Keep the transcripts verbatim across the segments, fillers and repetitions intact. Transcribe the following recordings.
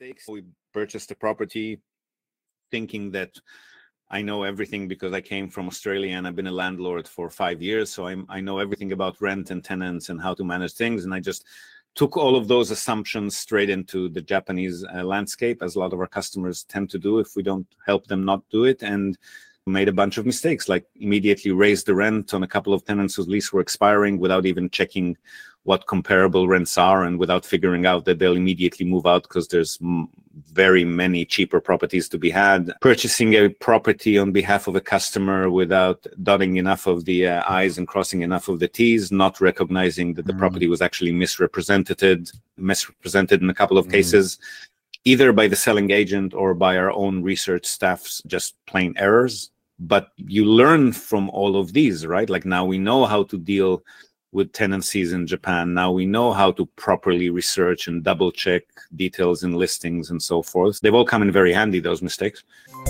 mistakes. We purchased a property thinking that I know everything because I came from Australia and I've been a landlord for five years. So I'm, I know everything about rent and tenants and how to manage things. And I just took all of those assumptions straight into the Japanese uh, landscape, as a lot of our customers tend to do if we don't help them not do it, and made a bunch of mistakes, like immediately raised the rent on a couple of tenants whose lease were expiring without even checking what comparable rents are, and without figuring out that they'll immediately move out because there's m- very many cheaper properties to be had. Purchasing a property on behalf of a customer without dotting enough of the uh, I's and crossing enough of the T's, not recognizing that the mm. property was actually misrepresented, misrepresented in a couple of mm. cases, either by the selling agent or by our own research staff's just plain errors. But you learn from all of these, right? Like now we know how to deal with tenancies in Japan. Now we know how to properly research and double check details in listings and so forth. They've all come in very handy, those mistakes.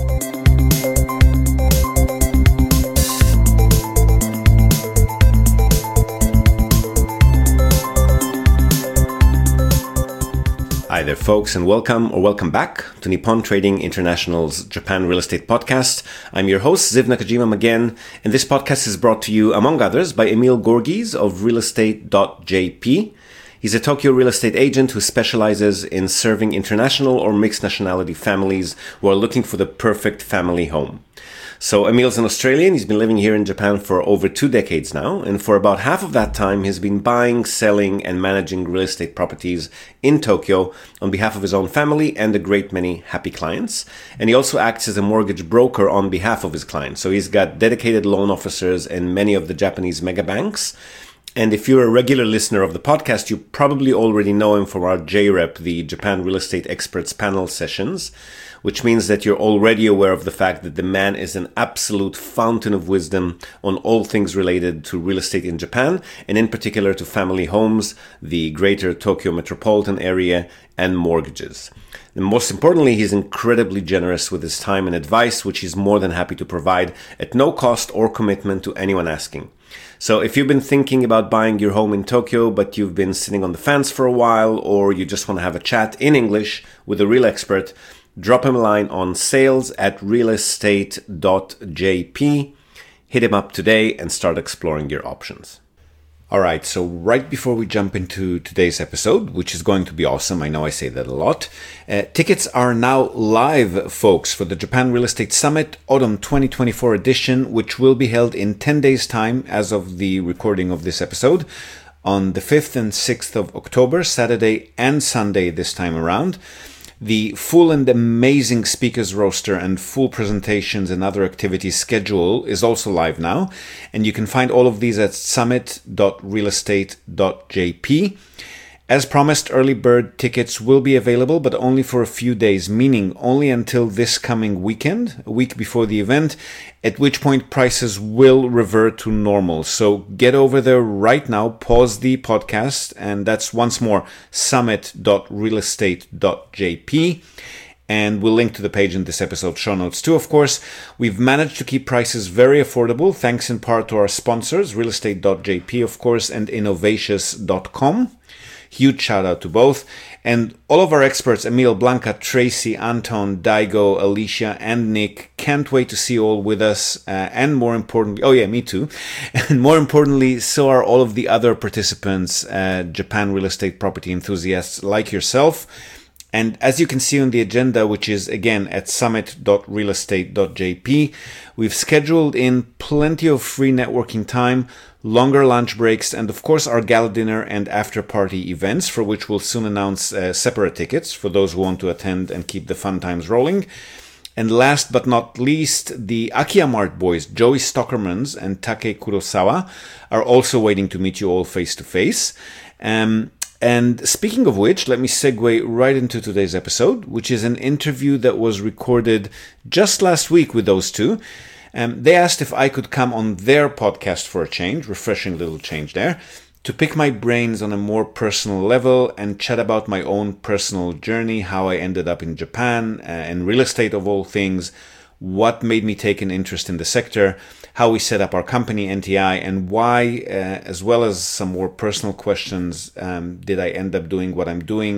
Hi there, folks, and welcome or welcome back to Nippon Trading International's Japan Real Estate Podcast. I'm your host, Ziv Nakajima again, and this podcast is brought to you, among others, by Emil Gorgies of real estate dot j p. He's a Tokyo real estate agent who specializes in serving international or mixed nationality families who are looking for the perfect family home. So Emil's an Australian. He's been living here in Japan for over two decades now. And for about half of that time, he's been buying, selling, and managing real estate properties in Tokyo on behalf of his own family and a great many happy clients. And he also acts as a mortgage broker on behalf of his clients. So he's got dedicated loan officers in many of the Japanese mega banks. And if you're a regular listener of the podcast, you probably already know him from our J REP, the Japan Real Estate Experts Panel sessions, which means that you're already aware of the fact that the man is an absolute fountain of wisdom on all things related to real estate in Japan, and in particular to family homes, the greater Tokyo metropolitan area, and mortgages. And most importantly, he's incredibly generous with his time and advice, which he's more than happy to provide at no cost or commitment to anyone asking. So if you've been thinking about buying your home in Tokyo, but you've been sitting on the fence for a while, or you just want to have a chat in English with a real expert, drop him a line on sales at real estate dot j p. Hit him up today and start exploring your options. All right, so right before we jump into today's episode, which is going to be awesome, I know I say that a lot, uh, tickets are now live, folks, for the Japan Real Estate Summit Autumn twenty twenty-four edition, which will be held in ten days' time as of the recording of this episode, on the fifth and sixth of October, Saturday and Sunday this time around. The full and amazing speakers roster and full presentations and other activities schedule is also live now, and you can find all of these at summit dot real estate dot j p. As promised, early bird tickets will be available, but only for a few days, meaning only until this coming weekend, a week before the event, at which point prices will revert to normal. So get over there right now, pause the podcast, and that's once more summit dot real estate dot j p. And we'll link to the page in this episode show notes too, of course. We've managed to keep prices very affordable, thanks in part to our sponsors, real estate dot j p, of course, and innovatious dot com. Huge shout out to both. And all of our experts, Emil, Blanca, Tracy, Anton, Daigo, Alicia, and Nick, can't wait to see you all with us. Uh, and more importantly, oh yeah, me too. And more importantly, so are all of the other participants, uh, Japan real estate property enthusiasts like yourself. And as you can see on the agenda, which is again at summit dot real estate dot j p, we've scheduled in plenty of free networking time, longer lunch breaks, and of course our gala dinner and after party events, for which we'll soon announce uh, separate tickets for those who want to attend and keep the fun times rolling. And last but not least, the Akiyamart boys, Joey Stockermans and Take Kurosawa, are also waiting to meet you all face to face. Um, And speaking of which, let me segue right into today's episode, which is an interview that was recorded just last week with those two. Um, they asked if I could come on their podcast for a change, refreshing little change there, to pick my brains on a more personal level and chat about my own personal journey, how I ended up in Japan uh, and real estate of all things, what made me take an interest in the sector, how we set up our company, N T I, and why, uh, as well as some more personal questions, um, did I end up doing what I'm doing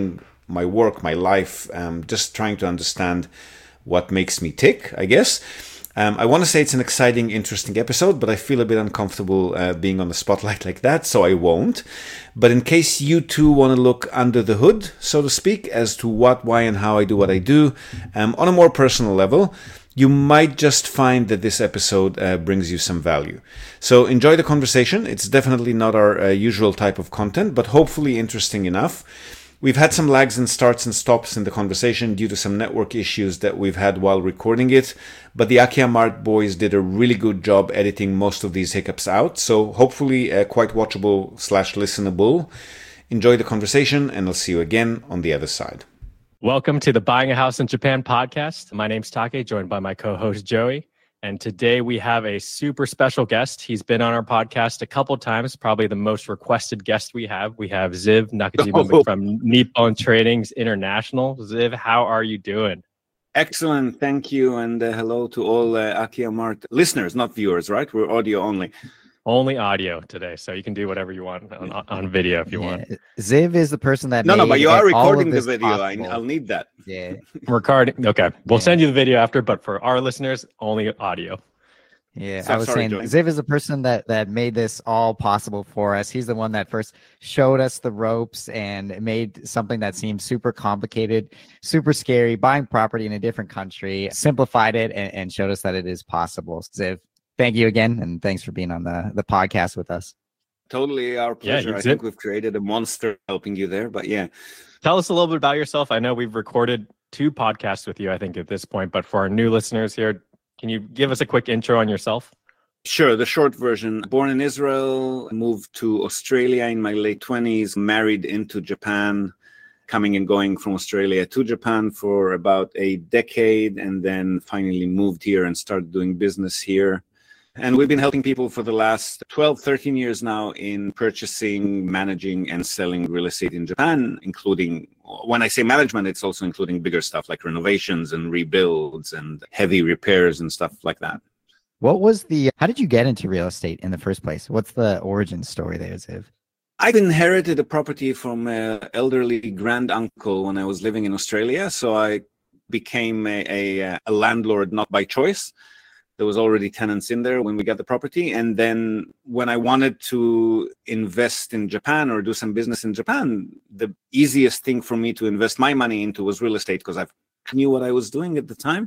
my work, my life, um, just trying to understand what makes me tick, I guess. Um, I want to say it's an exciting, interesting episode, but I feel a bit uncomfortable uh, being on the spotlight like that, so I won't. But in case you too want to look under the hood, so to speak, as to what, why, and how I do what I do, um, on a more personal level, you might just find that this episode uh, brings you some value. So enjoy the conversation. It's definitely not our uh, usual type of content, but hopefully interesting enough. We've had some lags and starts and stops in the conversation due to some network issues that we've had while recording it, but the Akia Mart boys did a really good job editing most of these hiccups out, so hopefully uh, quite watchable slash listenable. Enjoy the conversation, and I'll see you again on the other side. Welcome to the Buying a House in Japan podcast. My name's Take, joined by my co-host Joey. And today we have a super special guest. He's been on our podcast a couple times, probably the most requested guest we have. We have Ziv Nakajima oh. from Nippon Tradings International. Ziv, how are you doing? Excellent. Thank you. And uh, hello to all uh, Akia Mart listeners, not viewers, right? We're audio only. Only audio today, so you can do whatever you want on, on video if you yeah. want. Ziv is the person that no, made no, but you are recording the video. I, possible. I'll need that. Yeah, recording. Okay, we'll yeah. send you the video after, but for our listeners, only audio. Yeah, so, I was sorry, saying Joey. Ziv is the person that that made this all possible for us. He's the one that first showed us the ropes and made something that seemed super complicated, super scary, buying property in a different country, simplified it and, and showed us that it is possible. Ziv, thank you again, and thanks for being on the, the podcast with us. Totally our pleasure. Yeah, I think we've created a monster helping you there, but yeah. Tell us a little bit about yourself. I know we've recorded two podcasts with you, I think, at this point, but for our new listeners here, can you give us a quick intro on yourself? Sure. The short version. Born in Israel, moved to Australia in my late twenties, married into Japan, coming and going from Australia to Japan for about a decade, and then finally moved here and started doing business here. And we've been helping people for the last twelve, thirteen years now in purchasing, managing, and selling real estate in Japan, including, when I say management, it's also including bigger stuff like renovations and rebuilds and heavy repairs and stuff like that. What was the, how did you get into real estate in the first place? What's the origin story there, Ziv? I inherited a property from an elderly grand uncle when I was living in Australia. So I became a, a, a landlord, not by choice. There was already tenants in there when we got the property. And then when I wanted to invest in Japan or do some business in Japan, the easiest thing for me to invest my money into was real estate because I knew what I was doing at the time.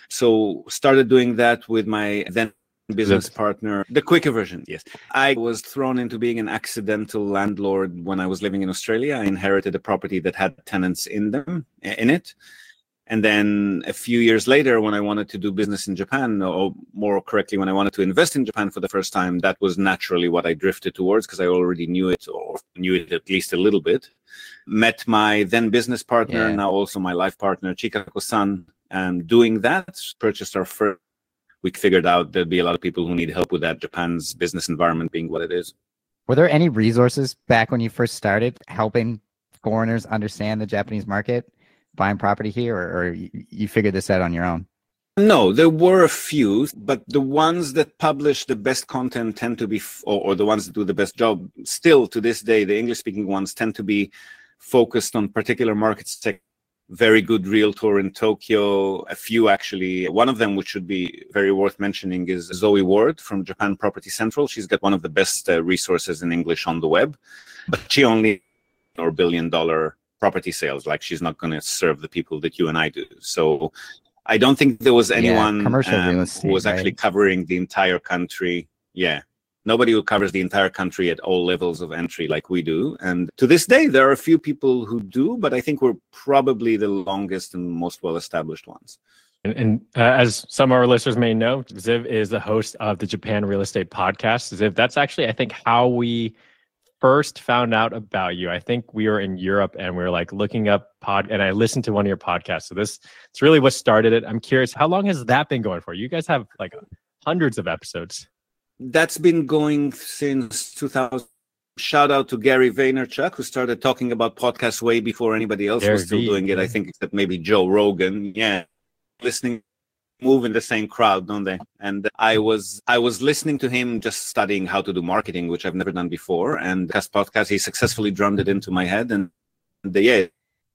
So started doing that with my then business partner. The quicker version, yes. I was thrown into being an accidental landlord when I was living in Australia. I inherited a property that had tenants in them, in it. And then a few years later, when I wanted to do business in Japan, or more correctly, when I wanted to invest in Japan for the first time, that was naturally what I drifted towards because I already knew it, or knew it at least a little bit. Met my then business partner, yeah. now also my life partner, Chikako-san, and doing that, purchased our first. We figured out there'd be a lot of people who need help with that, Japan's business environment being what it is. Were there any resources back when you first started helping foreigners understand the Japanese market? Buying property here, or, or you figured this out on your own? No, there were a few, but the ones that publish the best content tend to be, or, or the ones that do the best job, still to this day, the English-speaking ones tend to be focused on particular markets. Very good realtor in Tokyo, a few actually. One of them, which should be very worth mentioning, is Zoe Ward from Japan Property Central. She's got one of the best uh, resources in English on the web, but she only or billion dollar property sales. Like she's not going to serve the people that you and I do. So I don't think there was anyone yeah, commercial um, real estate, who was right? actually covering the entire country. Yeah. Nobody who covers the entire country at all levels of entry like we do. And to this day, there are a few people who do, but I think we're probably the longest and most well-established ones. And, and uh, as some of our listeners may know, Ziv is the host of the Japan Real Estate Podcast. Ziv, that's actually, I think, how we first found out about you. I think we were in Europe and we were like looking up pod, and I listened to one of your podcasts. So this, it's really what started it. I'm curious, how long has that been going for? You guys have like hundreds of episodes. That's been going since two thousand. Shout out to Gary Vaynerchuk, who started talking about podcasts way before anybody else Gary was still V, doing it. yeah. I think except maybe Joe Rogan. Yeah. Listening, move in the same crowd, don't they? And I was I was listening to him just studying how to do marketing, which I've never done before. And this podcast, he successfully drummed it into my head. And the, yeah,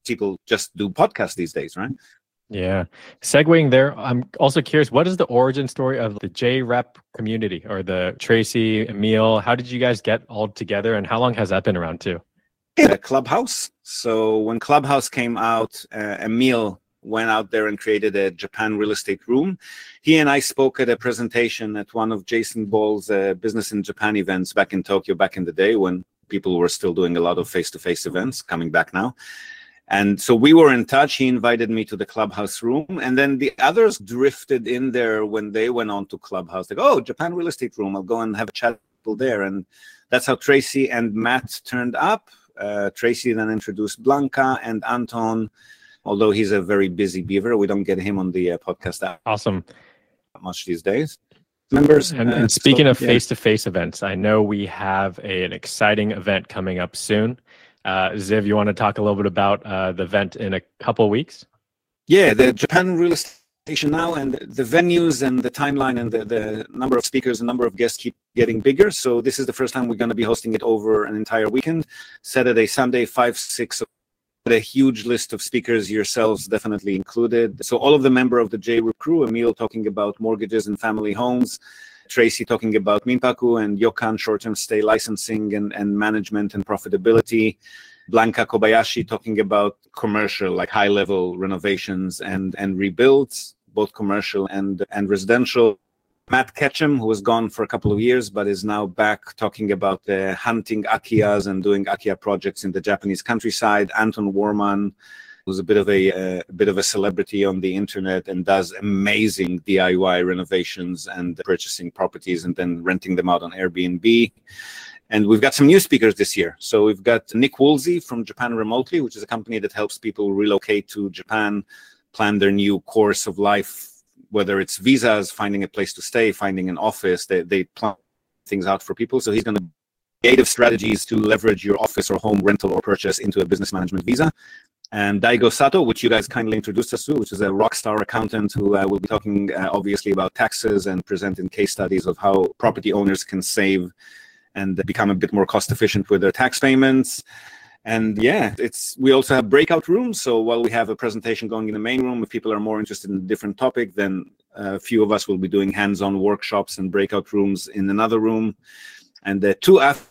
people just do podcasts these days, right? Yeah. Segueing there, I'm also curious, what is the origin story of the J Rep community, or the Tracy, Emil? How did you guys get all together, and how long has that been around too? Yeah, Clubhouse. So when Clubhouse came out, uh, Emil went out there and created a Japan real estate room. He and I spoke at a presentation at one of Jason Ball's uh, Business in Japan events back in Tokyo back in the day, when people were still doing a lot of face-to-face events, coming back now. And so we were in touch. He invited me to the Clubhouse room. And then the others drifted in there when they went on to Clubhouse. Like, oh, Japan real estate room. I'll go and have a chat with people there. And that's how Tracy and Matt turned up. Uh, Tracy then introduced Blanca and Anton. Although he's a very busy beaver, we don't get him on the uh, podcast that Awesome. much these days. Members. And, uh, and speaking so, of yeah. face-to-face events, I know we have a, an exciting event coming up soon. Uh, Ziv, you want to talk a little bit about uh, the event in a couple of weeks? Yeah, the Japan Real Estate Station now, and the venues and the timeline and the, the number of speakers and number of guests keep getting bigger. So this is the first time we're going to be hosting it over an entire weekend, Saturday, Sunday, five, six. A huge list of speakers, yourselves definitely included. So all of the member of the J R E P crew, Emil talking about mortgages and family homes, Tracy talking about Minpaku and Yokan short-term stay licensing and, and management and profitability, Blanca Kobayashi talking about commercial, like high-level renovations and, and rebuilds, both commercial and, and residential. Matt Ketchum, who was gone for a couple of years, but is now back talking about uh, hunting Akiyas and doing Akiya projects in the Japanese countryside. Anton Warman, who's a bit of a, uh, a bit of a celebrity on the internet and does amazing D I Y renovations and purchasing properties and then renting them out on Airbnb. And we've got some new speakers this year. So we've got Nick Woolsey from Japan Remotely, which is a company that helps people relocate to Japan, plan their new course of life, whether it's visas, finding a place to stay, finding an office. They, they plan things out for people. So he's going to creative strategies to leverage your office or home rental or purchase into a business management visa. And Daigo Sato, which you guys kindly introduced us to, which is a rock star accountant who uh, will be talking uh, obviously about taxes and presenting case studies of how property owners can save and become a bit more cost efficient with their tax payments. And yeah, it's we also have breakout rooms. So while we have a presentation going in the main room, if people are more interested in a different topic, then a few of us will be doing hands-on workshops and breakout rooms in another room. And the two after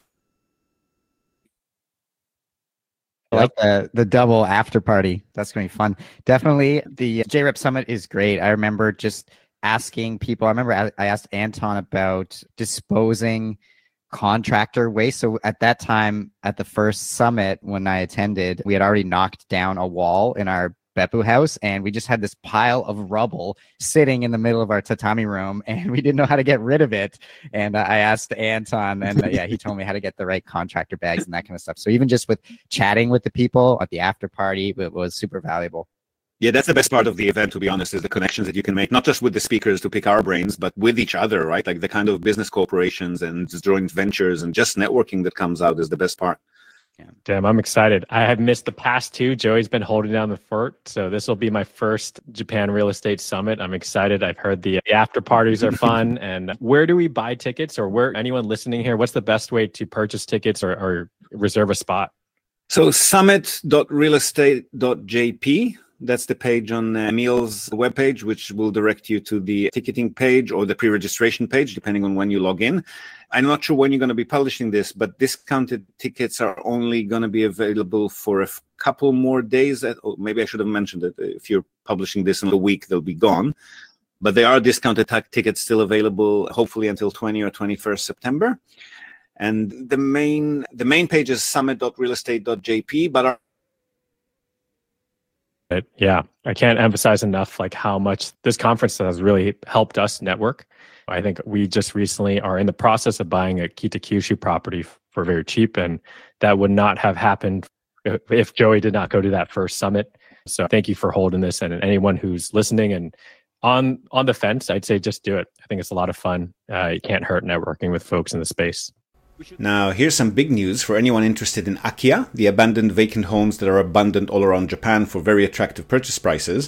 I like the, the double after party. That's going to be fun. Definitely the J R E P Summit is great. I remember just asking people, I remember I, I asked Anton about disposing contractor waste. So at that time, at the first summit when I attended, we had already knocked down a wall in our Beppu house, and we just had this pile of rubble sitting in the middle of our tatami room, and we didn't know how to get rid of it. And uh, I asked Anton, and uh, yeah, he told me how to get the right contractor bags and that kind of stuff. So even just with chatting with the people at the after party, it was super valuable. Yeah, that's the best part of the event, to be honest, is the connections that you can make, not just with the speakers to pick our brains, but with each other, right? Like the kind of business corporations and joint ventures and just networking that comes out is the best part. Yeah. Damn, I'm excited. I have missed the past two. Joey's been holding down the fort. So this will be my first Japan Real Estate Summit. I'm excited. I've heard the, the after parties are fun. And where do we buy tickets, or where anyone listening here, what's the best way to purchase tickets or, or reserve a spot? So summit dot real estate dot j p. That's the page on uh, Emil's webpage, which will direct you to the ticketing page or the pre-registration page, depending on when you log in. I'm not sure when you're going to be publishing this, but discounted tickets are only going to be available for a f- couple more days. At, oh, maybe I should have mentioned that if you're publishing this in a week, they'll be gone. But there are discounted t- tickets still available, hopefully until twentieth or twenty-first September. And the main the main page is summit dot real estate dot j p, but our Yeah, I can't emphasize enough like how much this conference has really helped us network. I think we just recently are in the process of buying a Kitakyushu property for very cheap, and that would not have happened if Joey did not go to that first summit. So thank you for holding this, and anyone who's listening and on on the fence, I'd say just do it. I think it's a lot of fun. Uh, it can't hurt networking with folks in the space. Now, here's some big news for anyone interested in Akiya, the abandoned vacant homes that are abundant all around Japan for very attractive purchase prices.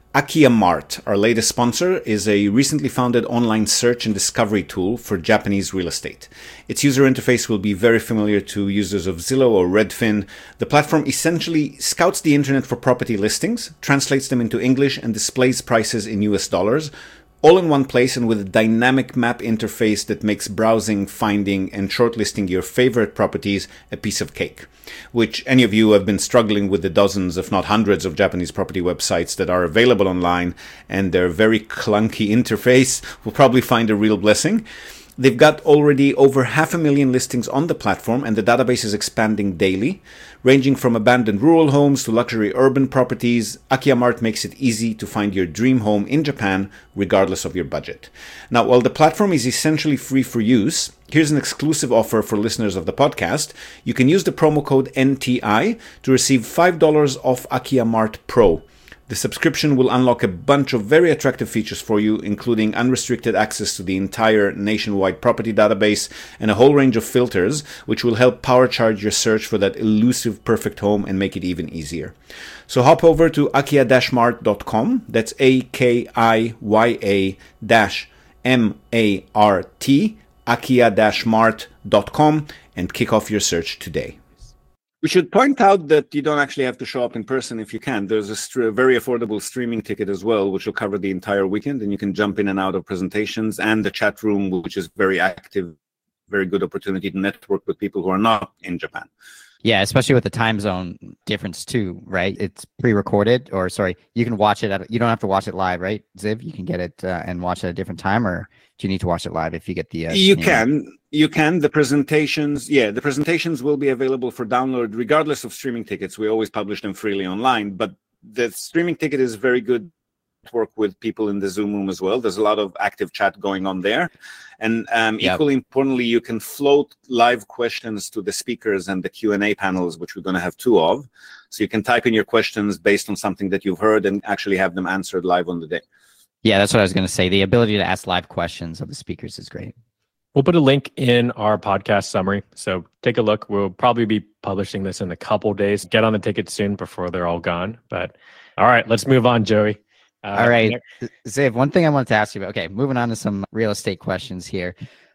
Akia Mart, our latest sponsor, is a recently founded online search and discovery tool for Japanese real estate. Its user interface will be very familiar to users of Zillow or Redfin. The platform essentially scouts the internet for property listings, translates them into English, and displays prices in U S dollars, all in one place and with a dynamic map interface that makes browsing, finding, and shortlisting your favorite properties a piece of cake. Which any of you who have been struggling with the dozens, if not hundreds, of Japanese property websites that are available online and their very clunky interface will probably find a real blessing. They've got already over half a million listings on the platform, and the database is expanding daily. Ranging from abandoned rural homes to luxury urban properties, Akia Mart makes it easy to find your dream home in Japan, regardless of your budget. Now, while the platform is essentially free for use, here's an exclusive offer for listeners of the podcast. You can use the promo code N T I to receive five dollars off Akia Mart Pro. The subscription will unlock a bunch of very attractive features for you, including unrestricted access to the entire nationwide property database and a whole range of filters, which will help power charge your search for that elusive perfect home and make it even easier. So hop over to akia dash mart dot com. That's A K I Y A dash M A R T, akia dash mart dot com, and kick off your search today. We should point out that you don't actually have to show up in person if you can. There's a st- very affordable streaming ticket as well, which will cover the entire weekend, and you can jump in and out of presentations, and the chat room, which is very active, very good opportunity to network with people who are not in Japan. Yeah, especially with the time zone difference too, right? It's pre-recorded, or sorry, you can watch it at, you don't have to watch it live, right, Ziv? You can get it uh, and watch it at a different time, or do you need to watch it live if you get the uh, you streaming? can you can the presentations yeah the presentations will be available for download regardless of streaming tickets. We always publish them freely online, but the streaming ticket is very good to work with people in the Zoom room as well. There's a lot of active chat going on there, and um, Yep. equally importantly, you can float live questions to the speakers and the Q and A panels, which we're going to have two of. So you can type in your questions based on something that you've heard and actually have them answered live on the day. Yeah, that's what I was going to say. The ability to ask live questions of the speakers is great. We'll put a link in our podcast summary. So take a look. We'll probably be publishing this in a couple days. Get on the tickets soon before they're all gone. But all right, let's move on, Joey. Uh, All right, Ziv, one thing I wanted to ask you about. Okay, moving on to some real estate questions here.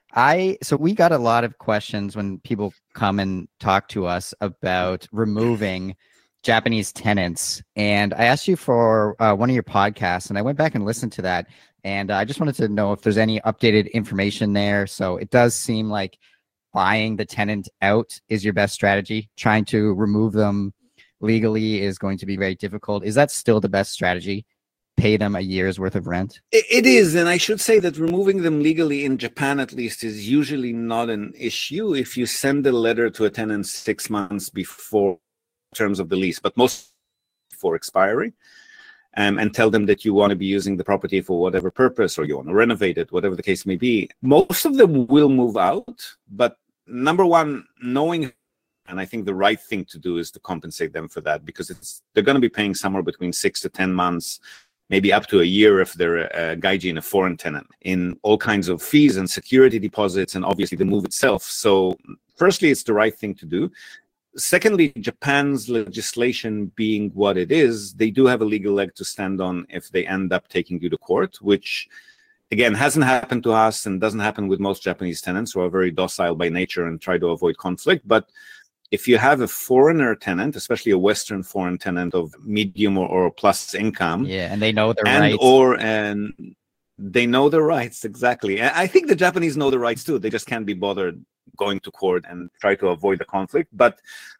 I so we got a lot of questions when people come and talk to us about removing Japanese tenants, and I asked you for uh, one of your podcasts, and I went back and listened to that, and I just wanted to know if there's any updated information there. So it does seem like buying the tenant out is your best strategy. Trying to remove them legally is going to be very difficult. Is that still the best strategy? Pay them a year's worth of rent? It, it is, and I should say that removing them legally in Japan, at least, is usually not an issue if you send a letter to a tenant six months before terms of the lease, but most before expiry, um, and tell them that you want to be using the property for whatever purpose, or you want to renovate it, whatever the case may be. Most of them will move out, but number one, knowing, and I think the right thing to do is to compensate them for that, because it's they're going to be paying somewhere between six to ten months, maybe up to a year if they're a gaijin, a foreign tenant, in all kinds of fees and security deposits, and obviously the move itself. So firstly, it's the right thing to do. Secondly, Japan's legislation being what it is, they do have a legal leg to stand on if they end up taking you to court, which, again, hasn't happened to us and doesn't happen with most Japanese tenants who are very docile by nature and try to avoid conflict. But if you have a foreigner tenant, especially a Western foreign tenant of medium or, or plus income, Yeah, and they know their and rights. or and they know their rights, exactly. And I think the Japanese know the rights too. They just can't be bothered going to court and try to avoid the conflict. But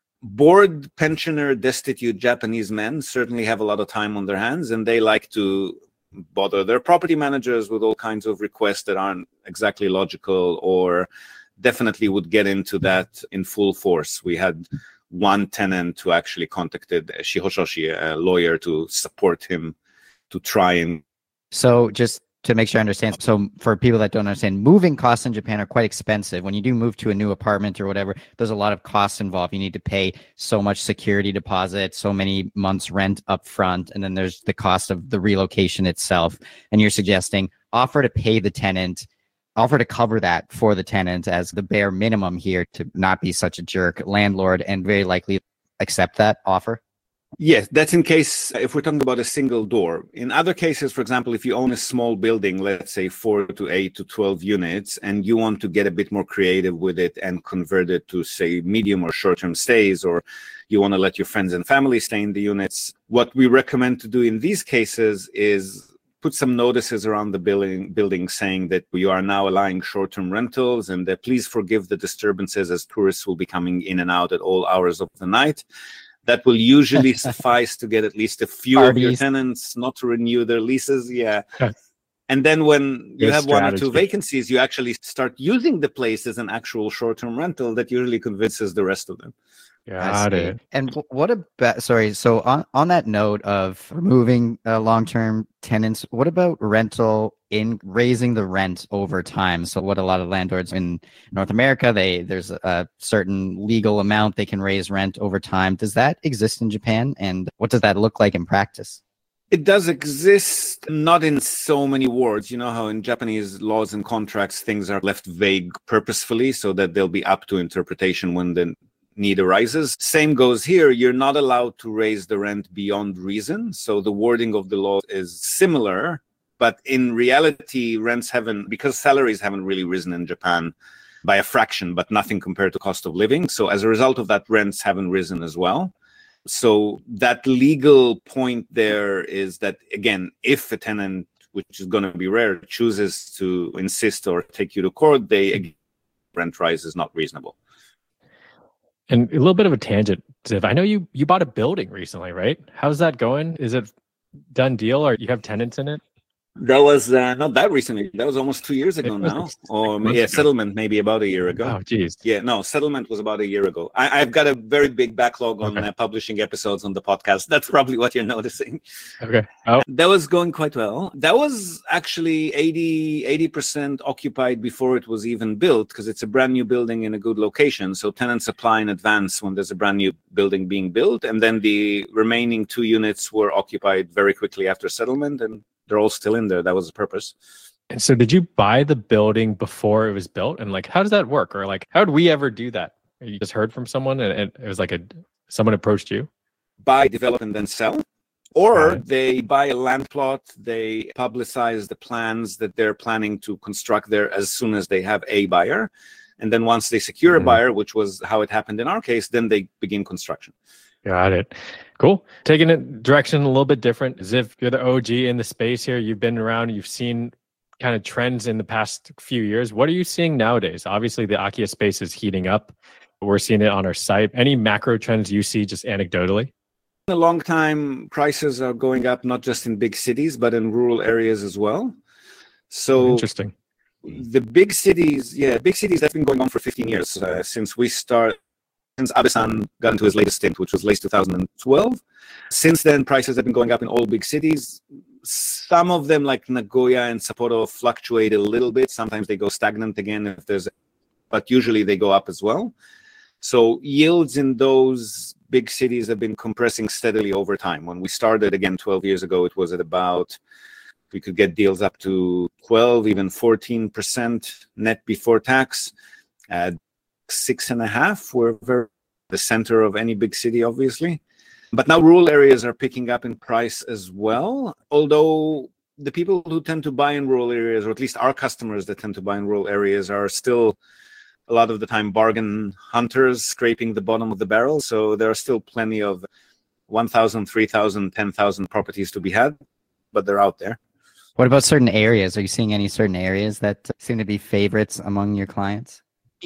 bored, pensioner, destitute Japanese men certainly have a lot of time on their hands, and they like to bother their property managers with all kinds of requests that aren't exactly logical, or definitely would get into that in full force. We had one tenant who actually contacted Shihoshoshi, a lawyer, to support him to try and. So just to make sure I understand, so for people that don't understand, moving costs in Japan are quite expensive. When you do move to a new apartment or whatever, there's a lot of costs involved. You need to pay so much security deposit, so many months rent up front, and then there's the cost of the relocation itself. And you're suggesting offer to pay the tenant, offer to cover that for the tenant as the bare minimum here to not be such a jerk landlord, and very likely accept that offer. Yes, that's in case if we're talking about a single door. In other cases, for example, if you own a small building, let's say four to eight to twelve units, and you want to get a bit more creative with it and convert it to, say, medium or short-term stays, or you want to let your friends and family stay in the units, what we recommend to do in these cases is put some notices around the building, building saying that you are now allowing short-term rentals and that please forgive the disturbances as tourists will be coming in and out at all hours of the night. That will usually suffice to get at least a few Parties. of your tenants not to renew their leases. Yeah. And then when you Good have strategy. one or two vacancies, you actually start using the place as an actual short-term rental that usually convinces the rest of them. Got it. And what about, sorry, so on, on that note of removing uh, long-term tenants, what about rental in raising the rent over time? So what a lot of landlords in North America, they there's a certain legal amount they can raise rent over time. Does that exist in Japan? And what does that look like in practice? It does exist, not in so many words. You know how in Japanese laws and contracts, things are left vague purposefully so that they'll be up to interpretation when the need arises. Same goes here. You're not allowed to raise the rent beyond reason. So the wording of the law is similar, but in reality, rents haven't, because salaries haven't really risen in Japan by a fraction, but nothing compared to cost of living. So as a result of that, rents haven't risen as well. So that legal point there is that, again, if a tenant, which is going to be rare, chooses to insist or take you to court, they again, rent rise is not reasonable. And a little bit of a tangent, Ziv. I know you you bought a building recently, right? How's that going? Is it done deal, or you have tenants in it? That was uh, not that recently. That was almost two years ago now. Or yeah, ago. settlement maybe about a year ago. Oh, geez. Yeah, no, settlement was about a year ago. I, I've got a very big backlog on okay. uh, publishing episodes on the podcast. That's probably what you're noticing. Okay. Oh. That was going quite well. That was actually eighty percent occupied before it was even built because it's a brand new building in a good location. So tenants apply in advance when there's a brand new building being built. And then the remaining two units were occupied very quickly after settlement, and they're all still in there. That was the purpose. And so did you buy the building before it was built? And like, how does that work? Or like, how would we ever do that? You just heard from someone and, and it was like a, someone approached you? Buy, develop, and then sell. Or right. they buy a land plot, they publicize the plans that they're planning to construct there as soon as they have a buyer. And then once they secure mm-hmm. a buyer, which was how it happened in our case, then they begin construction. Got it. Cool. Taking it direction a little bit different. Ziv, you're the O G in the space here. You've been around. You've seen kind of trends in the past few years. What are you seeing nowadays? Obviously, the Akia space is heating up. We're seeing it on our site. Any macro trends you see just anecdotally? In a long time, prices are going up, not just in big cities, but in rural areas as well. So interesting. The big cities, yeah, big cities, that's been going on for fifteen years uh, since we start. Since Abe-san got into his latest stint, which was late two thousand twelve. Since then, prices have been going up in all big cities. Some of them, like Nagoya and Sapporo, fluctuate a little bit. Sometimes they go stagnant again if there's, but usually they go up as well. So yields in those big cities have been compressing steadily over time. When we started again twelve years ago, it was at about, we could get deals up to twelve, even fourteen percent net before tax. Uh, six and a half were very the center of any big city, obviously. But now rural areas are picking up in price as well. Although the people who tend to buy in rural areas, or at least our customers that tend to buy in rural areas, are still a lot of the time bargain hunters scraping the bottom of the barrel. So there are still plenty of one thousand, three thousand, ten thousand properties to be had, but they're out there. What about certain areas? Are you seeing any certain areas that seem to be favorites among your clients?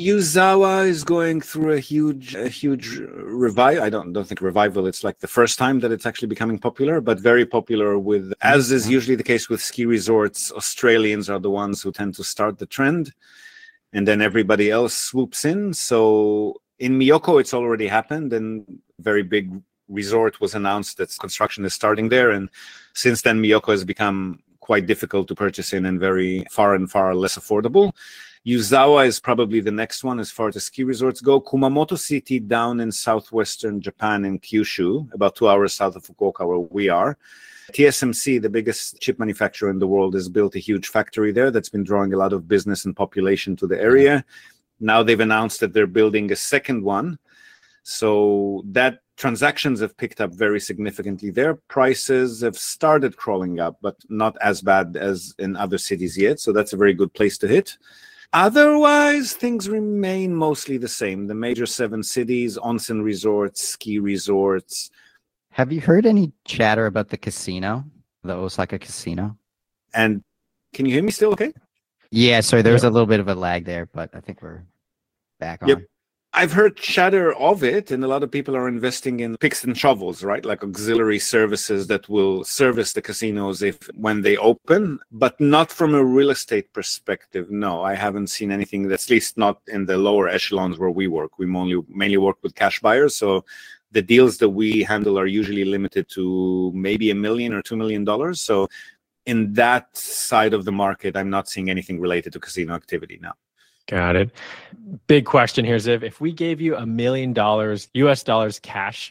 Yuzawa is going through a huge, a huge revival. I don't, don't think revival. It's like the first time that it's actually becoming popular, but very popular with, as is usually the case with ski resorts, Australians are the ones who tend to start the trend, and then everybody else swoops in. So in Miyoko, it's already happened, and very big resort was announced that construction is starting there. And since then, Miyoko has become quite difficult to purchase in and very far and far less affordable. Yuzawa is probably the next one as far as ski resorts go. Kumamoto City down in southwestern Japan in Kyushu, about two hours south of Fukuoka where we are. T S M C, the biggest chip manufacturer in the world, has built a huge factory there that's been drawing a lot of business and population to the area. Now they've announced that they're building a second one. So that transactions have picked up very significantly there. Prices have started crawling up, but not as bad as in other cities yet. So that's a very good place to hit. Otherwise, things remain mostly the same. The major seven cities, onsen resorts, ski resorts. Have you heard any chatter about the casino, the Osaka casino? And can you hear me still okay? Yeah, sorry, there was Yeah. a little bit of a lag there, but I think we're back on. Yep. I've heard chatter of it, and a lot of people are investing in picks and shovels, right? Like auxiliary services that will service the casinos if when they open, but not from a real estate perspective. No, I haven't seen anything that's at least not in the lower echelons where we work. We mainly mainly work with cash buyers, so the deals that we handle are usually limited to maybe a million or two million dollars. So in that side of the market, I'm not seeing anything related to casino activity now. Got it. Big question here, Ziv. If we gave you a million dollars, U S dollars cash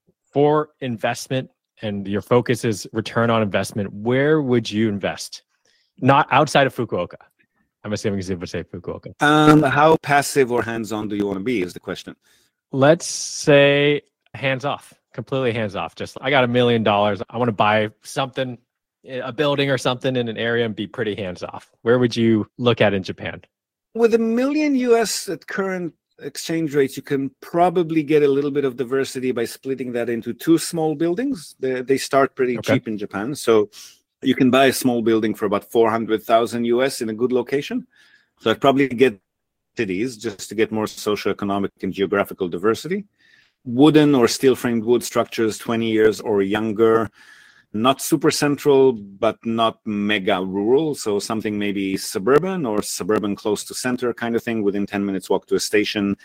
for investment, and your focus is return on investment, where would you invest? Not outside of Fukuoka. I'm assuming Ziv would say Fukuoka. Um, how passive or hands-on do you want to be is the question. Let's say hands off, completely hands off. Just, I got a million dollars. I want to buy something, a building or something in an area and be pretty hands off. Where would you look at in Japan? With a million U S at current exchange rates, you can probably get a little bit of diversity by splitting that into two small buildings. They, they start pretty Okay. cheap in Japan. So you can buy a small building for about four hundred thousand U S in a good location. So I'd probably get cities just to get more socioeconomic and geographical diversity. Wooden or steel framed wood structures, twenty years or younger. Not super central, but not mega rural. So something maybe suburban or suburban close to center kind of thing, within ten minutes walk to a station.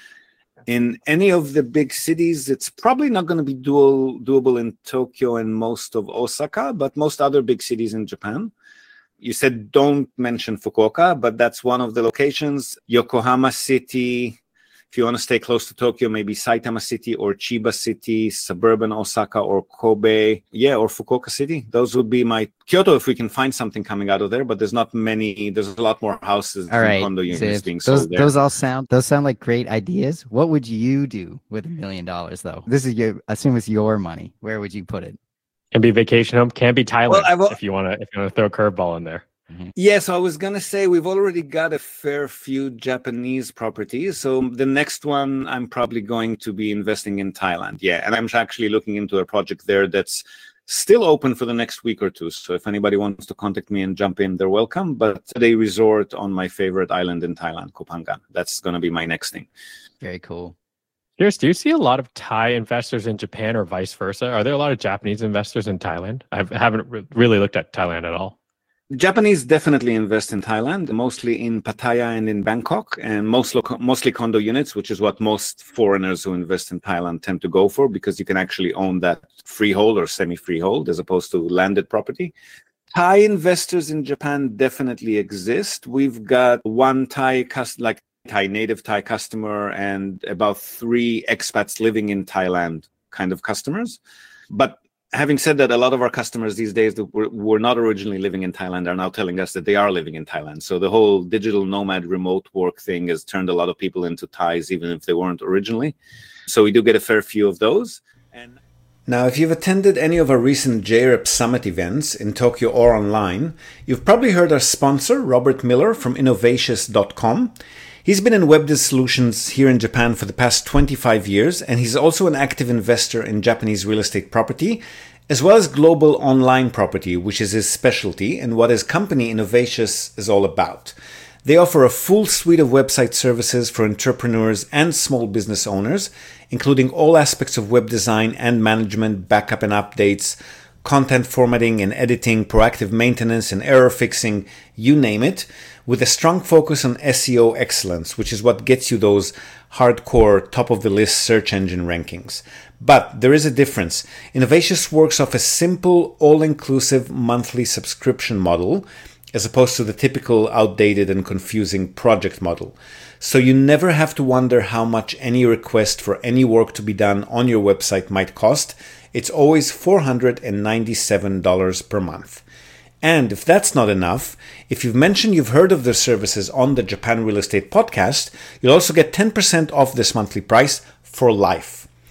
In any of the big cities, it's probably not going to be dual, doable in Tokyo and most of Osaka, but most other big cities in Japan. You said don't mention Fukuoka, but that's one of the locations. Yokohama City. If you want to stay close to Tokyo, maybe Saitama City or Chiba City, suburban Osaka or Kobe, yeah, or Fukuoka City. Those would be my Kyoto if we can find something coming out of there. But there's not many. There's a lot more houses All and right, condo units Ziv, being those sold there. those all sound those sound like great ideas. What would you do with a million dollars though? This is your assume it's your money. Where would you put it? Can be vacation home, can be Thailand. Well, I've al- if you want to, if you want to throw a curveball in there. Yeah, so I was gonna say we've already got a fair few Japanese properties. So the next one I'm probably going to be investing in Thailand. Yeah, and I'm actually looking into a project there that's still open for the next week or two. So if anybody wants to contact me and jump in, they're welcome. But a resort on my favorite island in Thailand, Koh Phangan. That's gonna be my next thing. Very cool. Curious, do you see a lot of Thai investors in Japan or vice versa? Are there a lot of Japanese investors in Thailand? I haven't re- really looked at Thailand at all. Japanese definitely invest in Thailand, mostly in Pattaya and in Bangkok, and most loco- mostly condo units, which is what most foreigners who invest in Thailand tend to go for, because you can actually own that freehold or semi-freehold as opposed to landed property. Thai investors in Japan definitely exist. We've got one Thai cus- like Thai native Thai customer and about three expats living in Thailand kind of customers. But having said that, a lot of our customers these days that were, were not originally living in Thailand are now telling us that they are living in Thailand. So the whole digital nomad remote work thing has turned a lot of people into Thais, even if they weren't originally. So we do get a fair few of those. And now, if you've attended any of our recent J R E P Summit events in Tokyo or online, you've probably heard our sponsor, Robert Miller from Innovatious dot com. He's been in web solutions here in Japan for the past twenty-five years, and he's also an active investor in Japanese real estate property, as well as global online property, which is his specialty and what his company Innovatious is all about. They offer a full suite of website services for entrepreneurs and small business owners, including all aspects of web design and management, backup and updates, content formatting and editing, proactive maintenance and error fixing, you name it, with a strong focus on S E O excellence, which is what gets you those hardcore top-of-the-list search engine rankings. But there is a difference. Innovatious works off a simple, all-inclusive monthly subscription model, as opposed to the typical outdated and confusing project model. So you never have to wonder how much any request for any work to be done on your website might cost. It's always four hundred ninety-seven dollars per month. And if that's not enough, if you've mentioned you've heard of their services on the Japan Real Estate Podcast, you'll also get ten percent off this monthly price for life.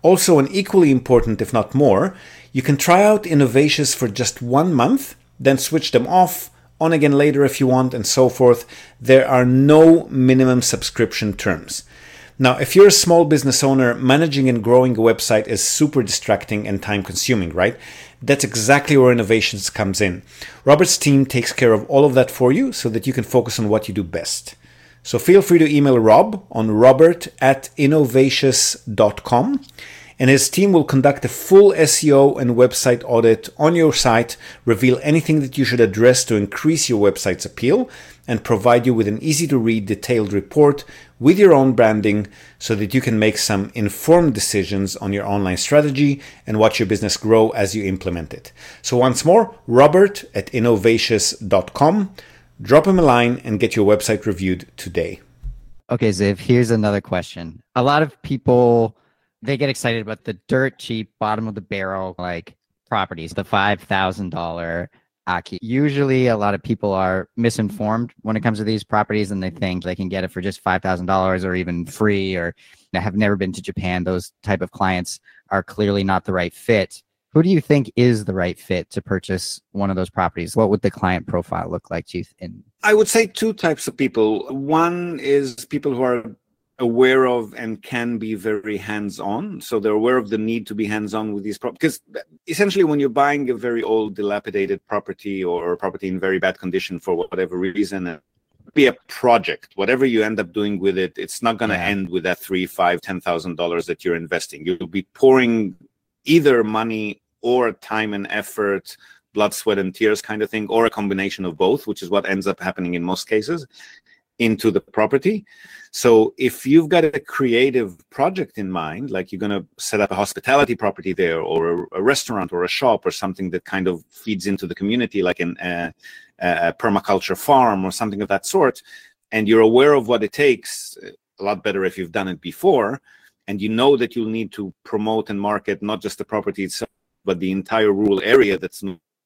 Also, and equally important, if not more, you can try out Innovations for just one month, then switch them off, on again later if you want, and so forth. There are no minimum subscription terms. Now, if you're a small business owner, managing and growing a website is super distracting and time consuming, right? That's exactly where Innovations comes in. Robert's team takes care of all of that for you so that you can focus on what you do best. So feel free to email Rob on robert at innovations dot com, and his team will conduct a full S E O and website audit on your site, reveal anything that you should address to increase your website's appeal, and provide you with an easy-to-read detailed report with your own branding so that you can make some informed decisions on your online strategy and watch your business grow as you implement it. So once more, Robert at innovations dot com. Drop him a line and get your website reviewed today. Okay, Ziv, here's another question. A lot of people, they get excited about the dirt cheap, bottom of the barrel, like properties, the five thousand dollars Aki. Usually a lot of people are misinformed when it comes to these properties, and they think they can get it for just five thousand dollars or even free, or have never been to Japan. Those type of clients are clearly not the right fit. Who do you think is the right fit to purchase one of those properties? What would the client profile look like, Chief? In I would say two types of people. One is people who are aware of and can be very hands-on. So they're aware of the need to be hands-on with these properties. Because essentially when you're buying a very old, dilapidated property or a property in very bad condition for whatever reason, it be a project. Whatever you end up doing with it, it's not going to Yeah. end with that three, five, ten thousand dollars that you're investing. You'll be pouring either money or time and effort, blood, sweat, and tears kind of thing, or a combination of both, which is what ends up happening in most cases, into the property. So if you've got a creative project in mind, like you're going to set up a hospitality property there, or a, a restaurant or a shop or something that kind of feeds into the community, like an, uh, a permaculture farm or something of that sort, and you're aware of what it takes, a lot better if you've done it before, and you know that you'll need to promote and market not just the property itself, but the entire rural area that's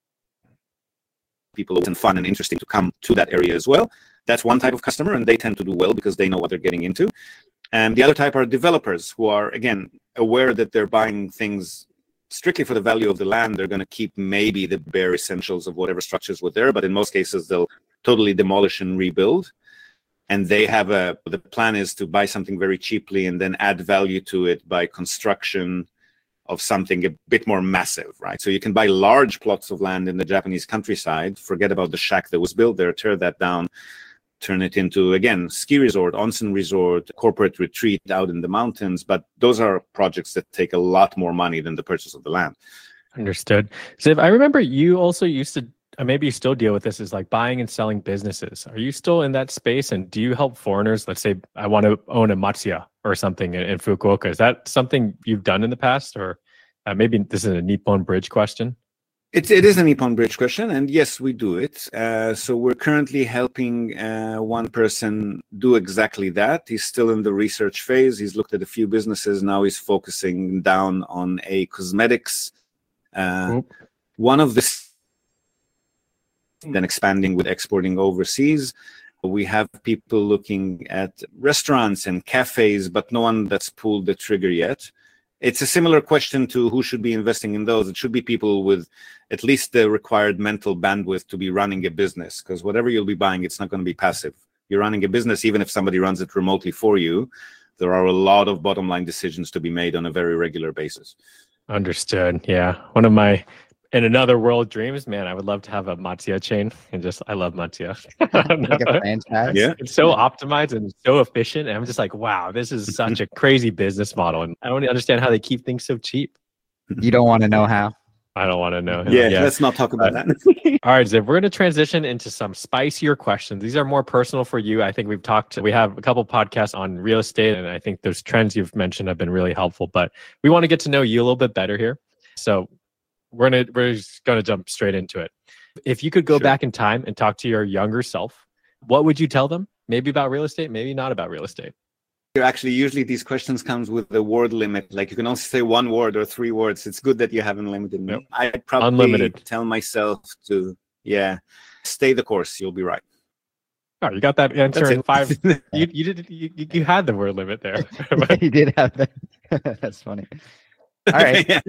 people and fun and interesting to come to that area as well. That's one type of customer, and they tend to do well because they know what they're getting into. And the other type are developers who are, again, aware that they're buying things strictly for the value of the land. They're going to keep maybe the bare essentials of whatever structures were there, but in most cases, they'll totally demolish and rebuild. And they have a, the plan is to buy something very cheaply and then add value to it by construction of something a bit more massive, right? So you can buy large plots of land in the Japanese countryside, forget about the shack that was built there, tear that down, turn it into, again, ski resort, onsen resort, corporate retreat out in the mountains. But those are projects that take a lot more money than the purchase of the land. Understood. Ziv, I remember you also used to, uh, maybe you still deal with this, is like buying and selling businesses. Are you still in that space? And do you help foreigners? Let's say I want to own a Matsuya or something in, in Fukuoka. Is that something you've done in the past? Or uh, maybe this is a Nippon Bridge question? It, it is a Nippon Bridge question, and yes, we do it. Uh, so we're currently helping uh, one person do exactly that. He's still in the research phase. He's looked at a few businesses. Now he's focusing down on a cosmetics. Uh, one of the then expanding with exporting overseas. We have people looking at restaurants and cafes, but no one that's pulled the trigger yet. It's a similar question to who should be investing in those. It should be people with at least the required mental bandwidth to be running a business, because whatever you'll be buying, it's not going to be passive. You're running a business, even if somebody runs it remotely for you, there are a lot of bottom line decisions to be made on a very regular basis. Understood. Yeah. One of my, in another world dreams, man, I would love to have a Matsuya chain, and just, I love Matsuya. Like a franchise. Yeah. It's so optimized and so efficient. And I'm just like, wow, this is such a crazy business model. And I don't understand how they keep things so cheap. You don't want to know how. I don't want to know. Yeah, yeah, let's not talk about uh, that. All right, Ziv, we're going to transition into some spicier questions. These are more personal for you. I think we've talked, we have a couple podcasts on real estate, and I think those trends you've mentioned have been really helpful, but we want to get to know you a little bit better here. So we're going to, we're just going to jump straight into it. If you could go sure. back in time and talk to your younger self, what would you tell them? Maybe about real estate, maybe not about real estate. Actually, usually these questions comes with the word limit. Like you can only say one word or three words. It's good that you haven't limited me. Yep. I'd probably Unlimited. tell myself to, yeah, stay the course. You'll be right. Oh, you got that answer in five. you, you did. You, you had the word limit there. You did have that. That's funny. All right. Yeah.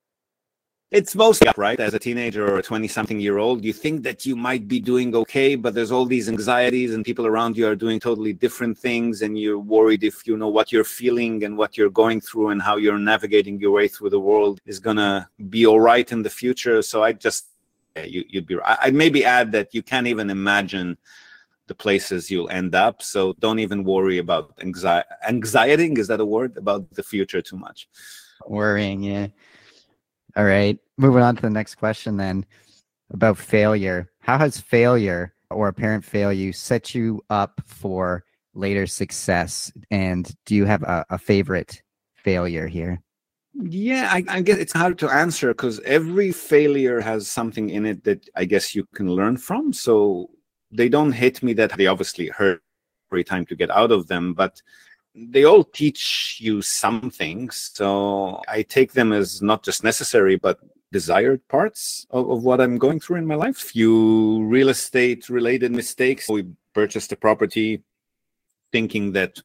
It's mostly up, right? As a teenager or a twenty-something year old, you think that you might be doing okay, but there's all these anxieties and people around you are doing totally different things, and you're worried if you know what you're feeling and what you're going through and how you're navigating your way through the world is gonna be all right in the future. So I just, yeah, you, you'd be, I, I'd maybe add that you can't even imagine the places you'll end up. So don't even worry about anxiety. Anxieting, is that a word? About the future too much. Worrying, yeah. All right. Moving on to the next question then about failure. How has failure or apparent failure set you up for later success? And do you have a, a favorite failure here? Yeah, I, I guess it's hard to answer because every failure has something in it that I guess you can learn from. So they don't hit me that they obviously hurt every time to get out of them, but they all teach you something. So I take them as not just necessary, but desired parts of, of what I'm going through in my life. Few real estate related mistakes. We purchased a property thinking that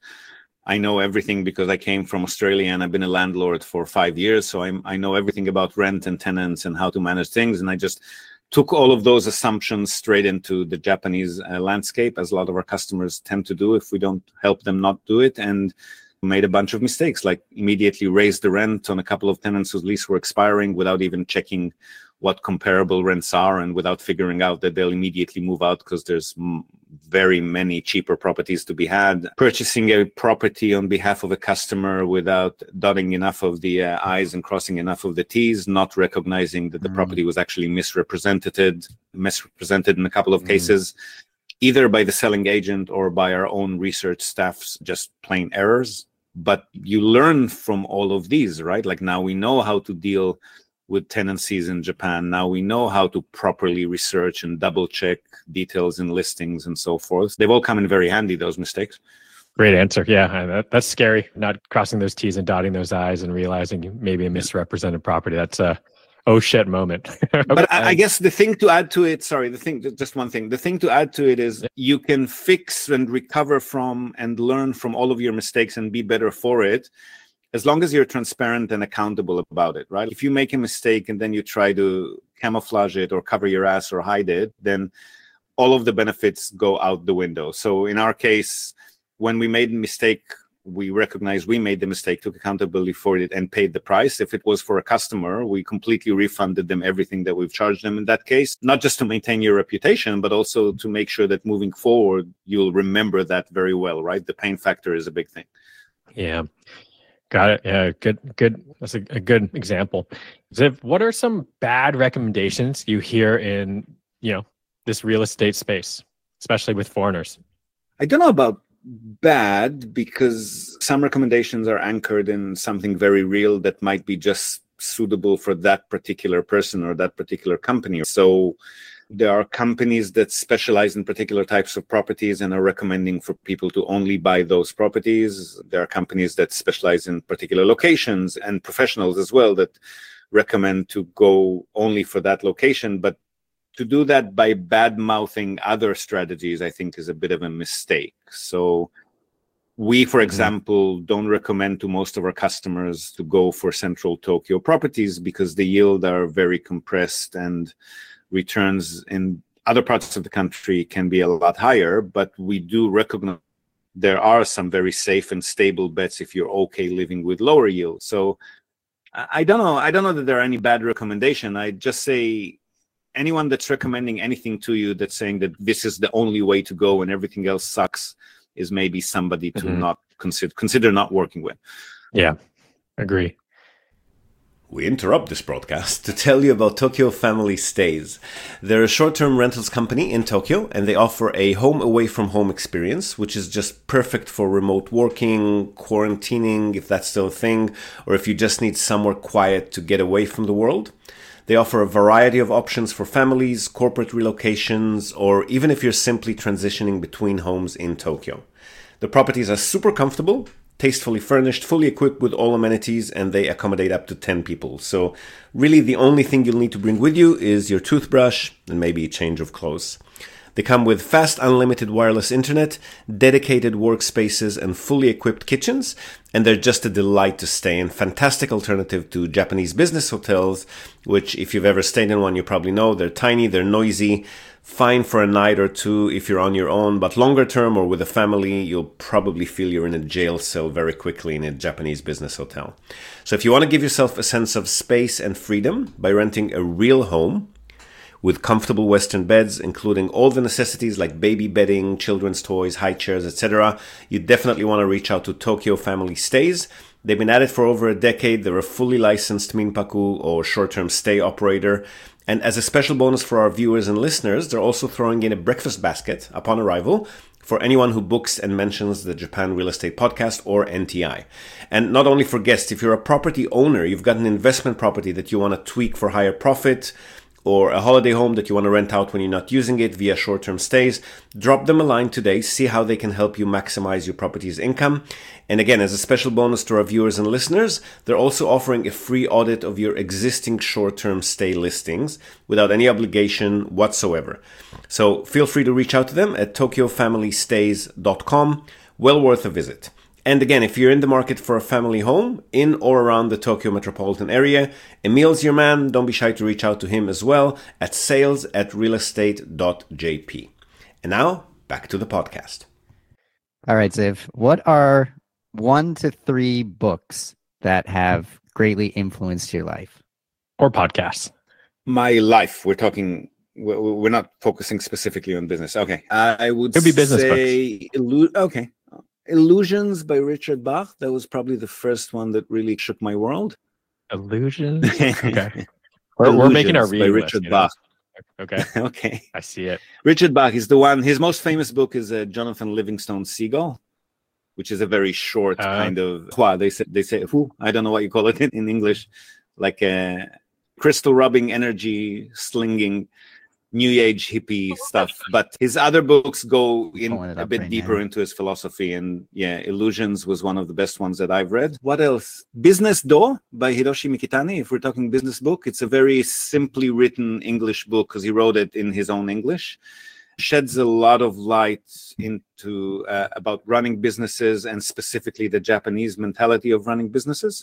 I know everything because I came from Australia and I've been a landlord for five years. So I'm, I know everything about rent and tenants and how to manage things. And I just took all of those assumptions straight into the Japanese uh, landscape, as a lot of our customers tend to do if we don't help them not do it, and made a bunch of mistakes, like immediately raised the rent on a couple of tenants whose lease were expiring without even checking what comparable rents are and without figuring out that they'll immediately move out because there's m- very many cheaper properties to be had. Purchasing a property on behalf of a customer without dotting enough of the uh, I's and crossing enough of the T's, not recognizing that the mm. property was actually misrepresented, misrepresented in a couple of mm. cases, either by the selling agent or by our own research staff's just plain errors. But you learn from all of these, right? Like now we know how to deal with tenancies in Japan. Now we know how to properly research and double check details in listings and so forth. They've all come in very handy, those mistakes. Great answer. Yeah, that, that's scary. Not crossing those T's and dotting those I's and realizing maybe a misrepresented property. That's a oh shit moment. Okay. But I, I guess the thing to add to it, sorry, the thing, just one thing. The thing to add to it is you can fix and recover from and learn from all of your mistakes and be better for it, as long as you're transparent and accountable about it, right? If you make a mistake and then you try to camouflage it or cover your ass or hide it, then all of the benefits go out the window. So in our case, when we made a mistake, we recognized we made the mistake, took accountability for it, and paid the price. If it was for a customer, we completely refunded them everything that we've charged them in that case, not just to maintain your reputation, but also to make sure that moving forward, you'll remember that very well, right? The pain factor is a big thing. Yeah. Got it. Yeah, good, good. That's a, a good example. Ziv, what are some bad recommendations you hear in, you know, this real estate space, especially with foreigners? I don't know about bad, because some recommendations are anchored in something very real that might be just suitable for that particular person or that particular company. So there are companies that specialize in particular types of properties and are recommending for people to only buy those properties. There are companies that specialize in particular locations, and professionals as well that recommend to go only for that location. But to do that by bad-mouthing other strategies, I think, is a bit of a mistake. So we, for example, don't recommend to most of our customers to go for central Tokyo properties because the yield are very compressed and returns in other parts of the country can be a lot higher. But we do recognize there are some very safe and stable bets if you're okay living with lower yields. So I don't know. I don't know that there are any bad recommendation. I just say anyone that's recommending anything to you that's saying that this is the only way to go and everything else sucks is maybe somebody to mm-hmm. not consider consider not working with. Yeah, agree. We interrupt this broadcast to tell you about Tokyo Family Stays. They're a short-term rentals company in Tokyo, and they offer a home away from home experience, which is just perfect for remote working, quarantining, if that's still a thing, or if you just need somewhere quiet to get away from the world. They offer a variety of options for families, corporate relocations, or even if you're simply transitioning between homes in Tokyo. The properties are super comfortable, tastefully furnished, fully equipped with all amenities, and they accommodate up to ten people. So really the only thing you'll need to bring with you is your toothbrush and maybe a change of clothes. They come with fast unlimited wireless internet, dedicated workspaces, and fully equipped kitchens, and they're just a delight to stay in. Fantastic alternative to Japanese business hotels, which if you've ever stayed in one, you probably know they're tiny, they're noisy, fine for a night or two if you're on your own, but longer term or with a family, you'll probably feel you're in a jail cell very quickly in a Japanese business hotel. So if you want to give yourself a sense of space and freedom by renting a real home with comfortable Western beds, including all the necessities like baby bedding, children's toys, high chairs, et cetera, you definitely want to reach out to Tokyo Family Stays. They've been at it for over a decade. They're a fully licensed Minpaku or short-term stay operator. And as a special bonus for our viewers and listeners, they're also throwing in a breakfast basket upon arrival for anyone who books and mentions the Japan Real Estate Podcast or N T I. And not only for guests, if you're a property owner, you've got an investment property that you want to tweak for higher profit, or a holiday home that you want to rent out when you're not using it via short-term stays, drop them a line today, see how they can help you maximize your property's income. And again, as a special bonus to our viewers and listeners, they're also offering a free audit of your existing short-term stay listings without any obligation whatsoever. So feel free to reach out to them at tokyo family stays dot com. Well worth a visit. And again, if you're in the market for a family home in or around the Tokyo metropolitan area, Emil's your man. Don't be shy to reach out to him as well at sales at realestate dot j p. And now, back to the podcast. All right, Ziv, what are one to three books that have greatly influenced your life? Or podcasts? My life. We're talking, we're we're not focusing specifically on business. Okay. I would Could be business say, illu- okay. Illusions by Richard Bach. That was probably the first one that really shook my world. Illusions? Okay. We're, we're making our reading by list, Richard you know? Bach. Okay. Okay. I see it. Richard Bach is the one. His most famous book is uh, Jonathan Livingstone Seagull, which is a very short Uh, kind of. Well, they say they say who I don't know what you call it in, in English, like a crystal rubbing, energy slinging, new age hippie stuff. But his other books go in Pulling it a up bit right deeper now. into his philosophy. And yeah, Illusions was one of the best ones that I've read. What else? Business Do by Hiroshi Mikitani. If we're talking business book, it's a very simply written English book because he wrote it in his own English. Sheds a lot of light into uh, about running businesses and specifically the Japanese mentality of running businesses,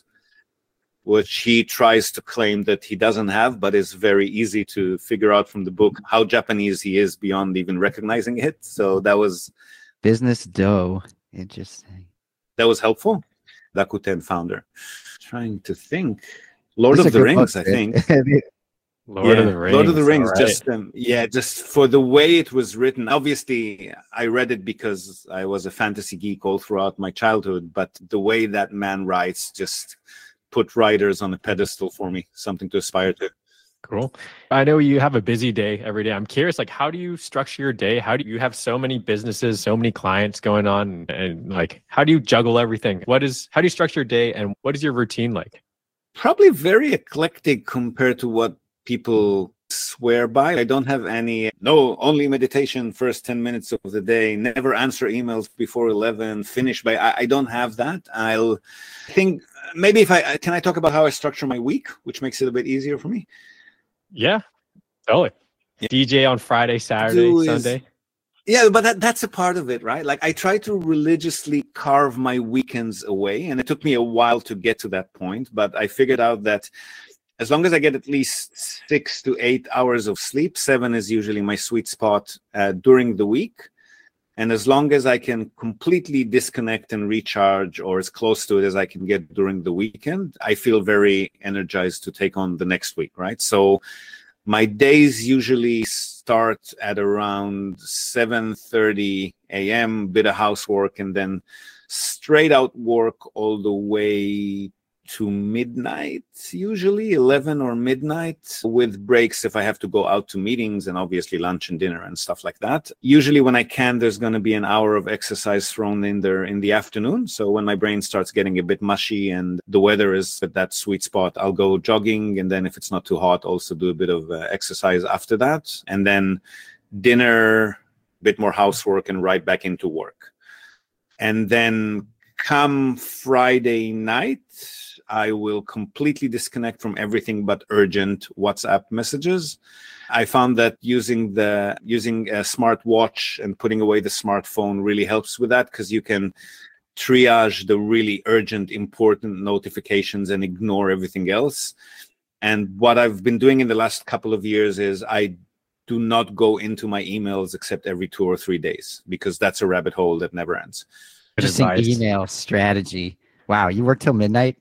which he tries to claim that he doesn't have, but it's very easy to figure out from the book how Japanese he is beyond even recognizing it. So that was Business Dough. Interesting. that was helpful. Rakuten founder. Trying to think. Lord These of are the good Rings, books, I Ziv. think. Lord Yeah, of the Rings. Lord of the Rings, all right. just um, yeah, just for the way it was written. Obviously, I read it because I was a fantasy geek all throughout my childhood, but the way that man writes just put writers on a pedestal for me, something to aspire to. Cool. I know you have a busy day every day. I'm curious, like, how do you structure your day? How do you have so many businesses, so many clients going on, and, and like, how do you juggle everything? What is, how do you structure your day, and what is your routine like? Probably very eclectic compared to what people swear by. I don't have any, no, only meditation first ten minutes of the day, never answer emails before eleven, finish by, I, I don't have that. I'll think, maybe if I, can I talk about how I structure my week, which makes it a bit easier for me? Yeah, totally. Yeah. D J on Friday, Saturday, Do is- Sunday. Yeah, but that, that's a part of it, right? Like I try to religiously carve my weekends away, and it took me a while to get to that point, but I figured out that as long as I get at least six to eight hours of sleep, seven is usually my sweet spot uh, during the week. And as long as I can completely disconnect and recharge, or as close to it as I can get during the weekend, I feel very energized to take on the next week, right? So my days usually start at around seven thirty a.m., bit of housework, and then straight out work all the way to midnight, usually eleven or midnight, with breaks if I have to go out to meetings, and obviously lunch and dinner and stuff like that. Usually when I can, there's going to be an hour of exercise thrown in there in the afternoon. So when my brain starts getting a bit mushy and the weather is at that sweet spot, I'll go jogging. And then if it's not too hot, also do a bit of uh, exercise after that. And then dinner, a bit more housework, and right back into work. And then come Friday night, I will completely disconnect from everything but urgent WhatsApp messages. I found that using the using a smartwatch and putting away the smartphone really helps with that, because you can triage the really urgent, important notifications and ignore everything else. And what I've been doing in the last couple of years is I do not go into my emails except every two or three days, because that's a rabbit hole that never ends. Interesting email strategy. Wow, you work till midnight?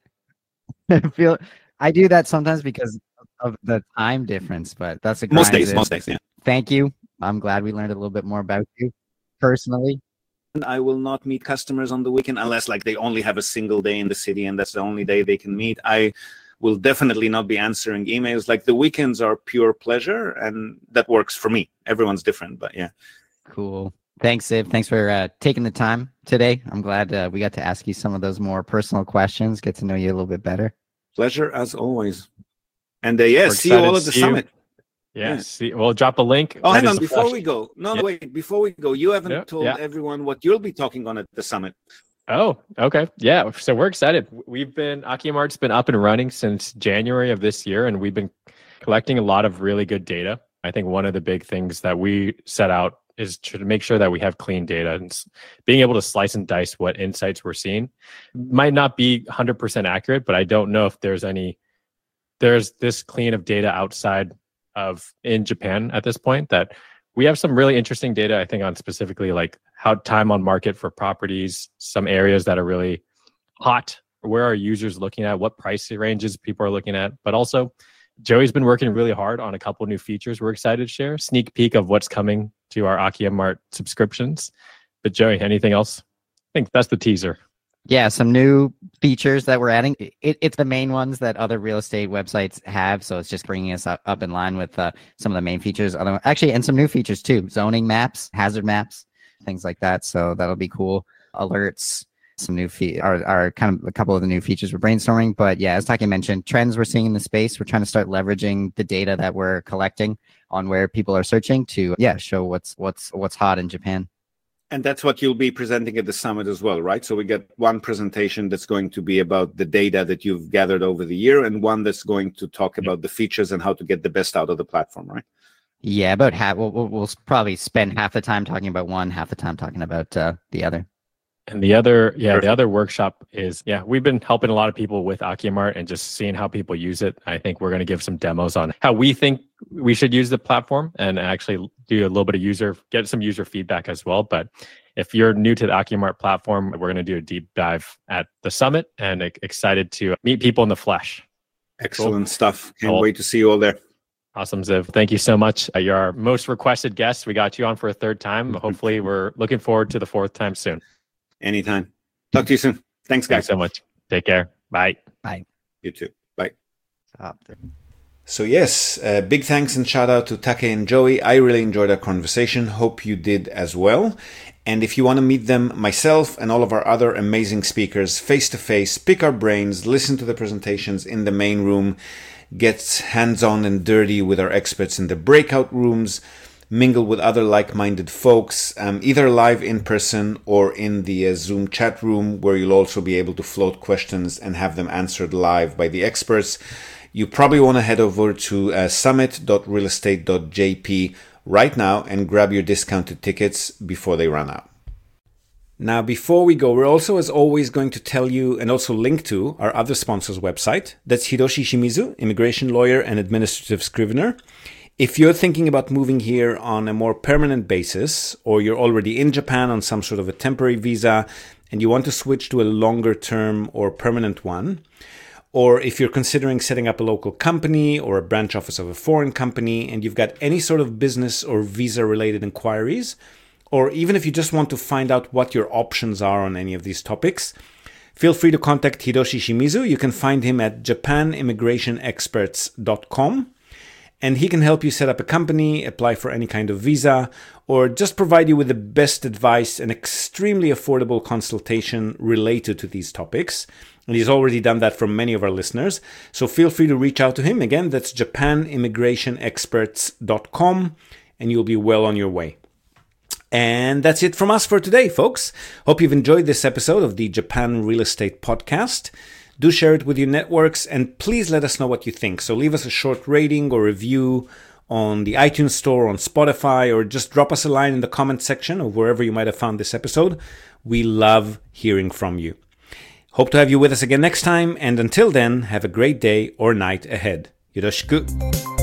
I feel I do that sometimes because of the time difference, but that's a most days. Most days, yeah. Thank you. I'm glad we learned a little bit more about you personally. I will not meet customers on the weekend unless like they only have a single day in the city and that's the only day they can meet. I will definitely not be answering emails. Like the weekends are pure pleasure, and that works for me. Everyone's different, but yeah. Cool. Thanks, Ziv. Thanks for uh, taking the time today. I'm glad uh, we got to ask you some of those more personal questions, get to know you a little bit better. Pleasure as always. And uh, yeah, see you all at the summit. Yeah, yeah. See, we'll drop a link. Oh, hang on, before we go. No, yeah. wait, before we go, you haven't yeah, told yeah. everyone what you'll be talking on at the summit. Oh, okay. Yeah, so we're excited. We've been, Akiamart's been up and running since January of this year, and we've been collecting a lot of really good data. I think one of the big things that we set out is to make sure that we have clean data, and being able to slice and dice what insights we're seeing. Might not be one hundred percent accurate, but I don't know if there's any, there's this clean of data outside of in Japan at this point. That we have some really interesting data, I think, on specifically like how time on market for properties, some areas that are really hot, where are users looking at, what price ranges people are looking at, but also Joey's been working really hard on a couple new features we're excited to share. Sneak peek of what's coming to our Akiamart subscriptions. But Joey, anything else? I think that's the teaser. Yeah, some new features that we're adding. It, it's the main ones that other real estate websites have, so it's just bringing us up, up in line with uh, some of the main features. Other, actually, and some new features too. Zoning maps, hazard maps, things like that. So that'll be cool. Alerts. Some new fe- are, are kind of a couple of the new features we're brainstorming. But yeah, as Taki mentioned, trends we're seeing in the space, we're trying to start leveraging the data that we're collecting on where people are searching to, yeah, show what's what's what's hot in Japan. And that's what you'll be presenting at the summit as well, right? So we get one presentation that's going to be about the data that you've gathered over the year, and one that's going to talk about the features and how to get the best out of the platform, right? Yeah, about half. We'll, we'll, we'll probably spend half the time talking about one, half the time talking about uh, the other. And the other, yeah, Perfect. the other workshop is, yeah, we've been helping a lot of people with Akiamart and just seeing how people use it. I think we're going to give some demos on how we think we should use the platform, and actually do a little bit of user, get some user feedback as well. But if you're new to the Akiamart platform, we're going to do a deep dive at the summit, and excited to meet people in the flesh. Excellent cool. stuff. Can't cool. wait to see you all there. Awesome, Ziv. Thank you so much. Uh, you're our most requested guest. We got you on for a third time. Hopefully, we're looking forward to the fourth time soon. Anytime. Talk to you soon. Thanks, guys. Thanks so much. Take care. Bye. Bye. You too. Bye. Stop. So yes, uh, big thanks and shout out to Take and Joey. I really enjoyed our conversation. Hope you did as well. And if you want to meet them, myself and all of our other amazing speakers face to face, pick our brains, listen to the presentations in the main room, get hands-on and dirty with our experts in the breakout rooms, mingle with other like-minded folks, um, either live in person or in the uh, Zoom chat room, where you'll also be able to float questions and have them answered live by the experts. You probably want to head over to uh, summit dot real estate dot j p right now and grab your discounted tickets before they run out. Now, before we go, we're also, as always, going to tell you and also link to our other sponsor's website. That's Hiroshi Shimizu, immigration lawyer and administrative scrivener. If you're thinking about moving here on a more permanent basis, or you're already in Japan on some sort of a temporary visa and you want to switch to a longer term or permanent one, or if you're considering setting up a local company or a branch office of a foreign company and you've got any sort of business or visa related inquiries, or even if you just want to find out what your options are on any of these topics, feel free to contact Hiroshi Shimizu. You can find him at japan immigration experts dot com. And he can help you set up a company, apply for any kind of visa, or just provide you with the best advice and extremely affordable consultation related to these topics. And he's already done that for many of our listeners. So feel free to reach out to him. Again, that's japan immigration experts dot com, and you'll be well on your way. And that's it from us for today, folks. Hope you've enjoyed this episode of the Japan Real Estate Podcast. Do share it with your networks, and please let us know what you think. So leave us a short rating or review on the iTunes Store, on Spotify, or just drop us a line in the comment section or wherever you might have found this episode. We love hearing from you. Hope to have you with us again next time, and until then, have a great day or night ahead. Yoroshiku.